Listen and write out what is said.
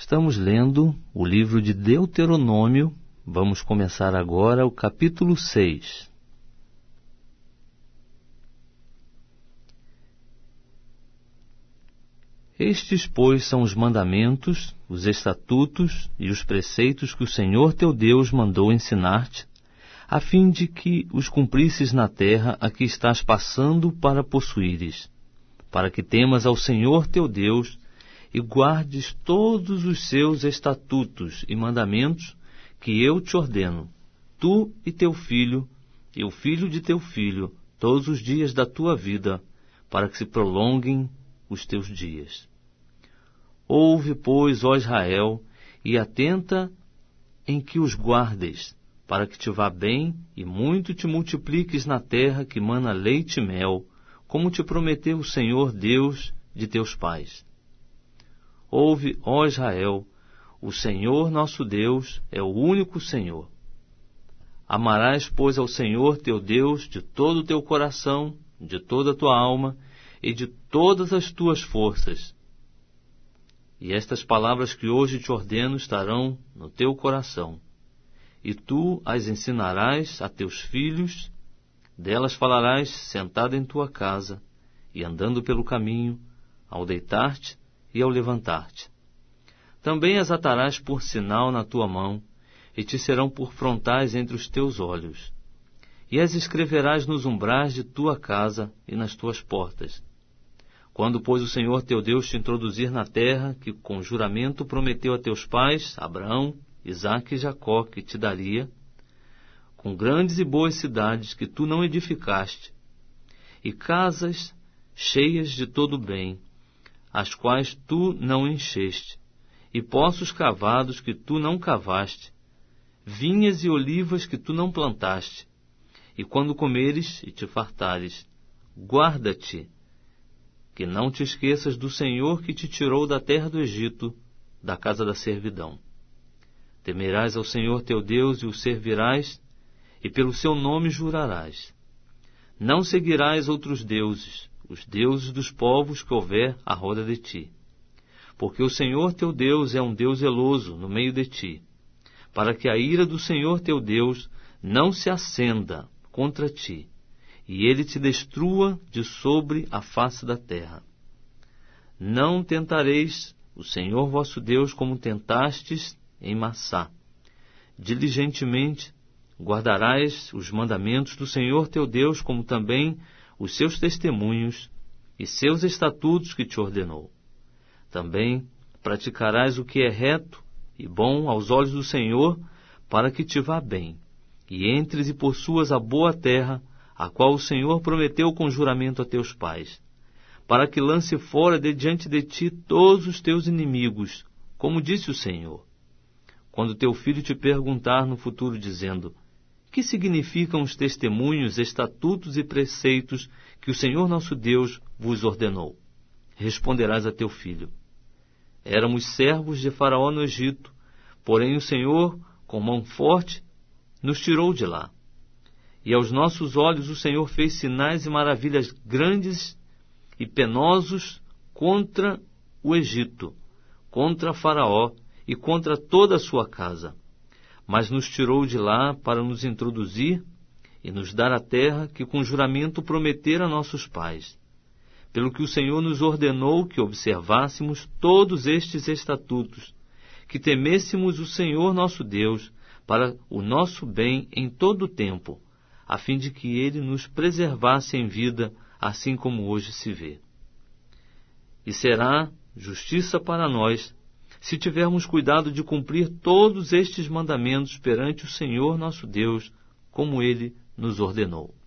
Estamos lendo o livro de Deuteronômio. Vamos começar agora o capítulo 6. Estes, pois, são os mandamentos, os estatutos e os preceitos que o Senhor teu Deus mandou ensinar-te, a fim de que os cumprisses na terra a que estás passando para possuíres, para que temas ao Senhor teu Deus e guardes todos os seus estatutos e mandamentos que eu te ordeno, tu e teu filho, e o filho de teu filho, todos os dias da tua vida, para que se prolonguem os teus dias. Ouve, pois, ó Israel, e atenta em que os guardes, para que te vá bem e muito te multipliques na terra que mana leite e mel, como te prometeu o Senhor Deus de teus pais. Ouve, ó Israel, o Senhor nosso Deus é o único Senhor. Amarás, pois, ao Senhor teu Deus de todo o teu coração, de toda a tua alma e de todas as tuas forças. E estas palavras que hoje te ordeno estarão no teu coração, e tu as ensinarás a teus filhos, delas falarás sentado em tua casa, e andando pelo caminho, ao deitar-te e ao levantar-te. Também as atarás por sinal na tua mão, e te serão por frontais entre os teus olhos. E as escreverás nos umbrais de tua casa e nas tuas portas. Quando, pois, o Senhor teu Deus te introduzir na terra, que com juramento prometeu a teus pais, Abraão, Isaque e Jacó, que te daria, com grandes e boas cidades que tu não edificaste, e casas cheias de todo bem, as quais tu não encheste, e poços cavados que tu não cavaste, vinhas e olivas que tu não plantaste, e quando comeres e te fartares, guarda-te, que não te esqueças do Senhor que te tirou da terra do Egito, da casa da servidão. Temerás ao Senhor teu Deus e o servirás, e pelo seu nome jurarás. Não seguirás outros deuses, os deuses dos povos que houver à roda de ti. Porque o Senhor teu Deus é um Deus zeloso no meio de ti, para que a ira do Senhor teu Deus não se acenda contra ti, e ele te destrua de sobre a face da terra. Não tentareis o Senhor vosso Deus como tentastes em Massá. Diligentemente guardarás os mandamentos do Senhor teu Deus, como também os seus testemunhos e seus estatutos que te ordenou. Também praticarás o que é reto e bom aos olhos do Senhor, para que te vá bem, e entres e possuas a boa terra, a qual o Senhor prometeu com juramento a teus pais, para que lance fora de diante de ti todos os teus inimigos, como disse o Senhor. Quando teu filho te perguntar no futuro, dizendo: que significam os testemunhos, estatutos e preceitos que o Senhor nosso Deus vos ordenou? Responderás a teu filho: éramos servos de Faraó no Egito, porém o Senhor, com mão forte, nos tirou de lá. E aos nossos olhos o Senhor fez sinais e maravilhas grandes e penosos contra o Egito, contra Faraó e contra toda a sua casa. Mas nos tirou de lá para nos introduzir e nos dar a terra que com juramento prometera a nossos pais. Pelo que o Senhor nos ordenou que observássemos todos estes estatutos, que temêssemos o Senhor nosso Deus para o nosso bem em todo o tempo, a fim de que ele nos preservasse em vida, assim como hoje se vê. E será justiça para nós, se tivermos cuidado de cumprir todos estes mandamentos perante o Senhor nosso Deus, como ele nos ordenou.